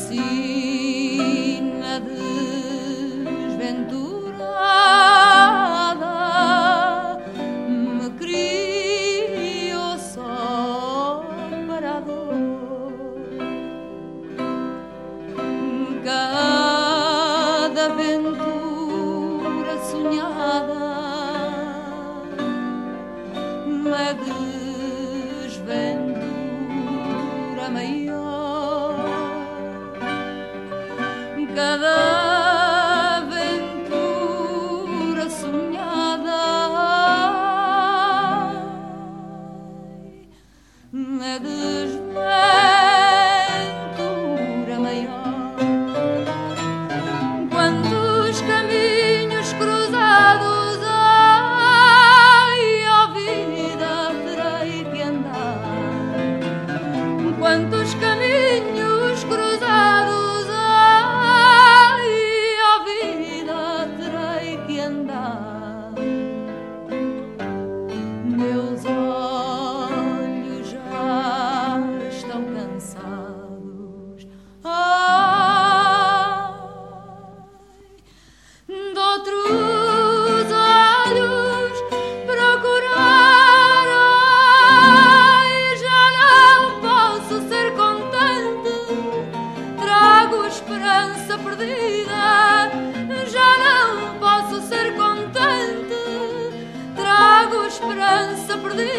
sina desventurada me criou só para a dor. Cada aventura sonhada é desventura maior. Cada aventura sonhada é desventura maior. Quantos caminhos cruzados, ai, ó vida, terei que andar. Quantos caminhos cruzados, ai, ó vida, terei que andar. Meus olhos já estão cansados, ai, de outros olhos procurar, ai, já não posso ser contente. Trago esperança perdida, já não posso ser contente. Trago esperança perdida.